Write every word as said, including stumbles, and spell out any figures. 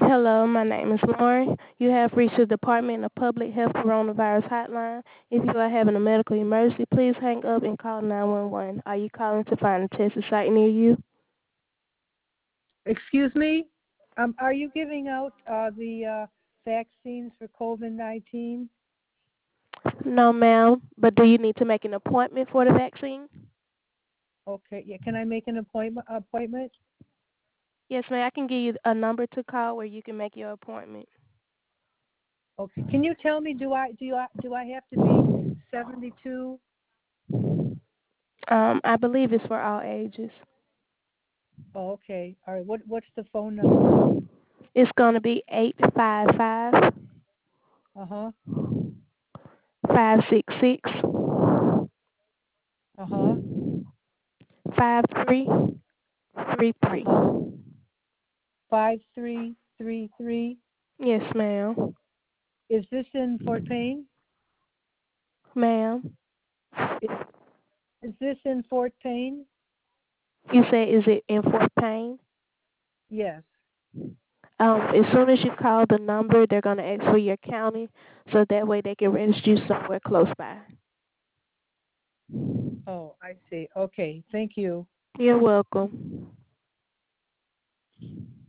Hello, my name is Lauren. You have reached the Department of Public Health Coronavirus Hotline. If you are having a medical emergency, please hang up and call nine one one. Are you calling to find a testing site near you? Excuse me? Um, are you giving out uh, the uh, vaccines for COVID nineteen? No, ma'am. But do you need to make an appointment for the vaccine? Okay, yeah. Can I make an appointment? Appointment? Yes, ma'am. I can give you a number to call where you can make your appointment. Okay. Can you tell me? Do I do I do I have to be seventy-two? Um, I believe it's for all ages. Oh, okay. All right. What what's the phone number? It's going to be eight five five, Uh huh. five six six, Uh huh. five three three Uh three. huh. Five three three three. Yes, ma'am. Is this in Fort Payne? Ma'am. Is, is this in Fort Payne? You say, is it in Fort Payne? Yes. Um, as soon as you call the number, they're going to ask for your county, so that way they can register you somewhere close by. Oh, I see. Okay. Thank you. You're welcome.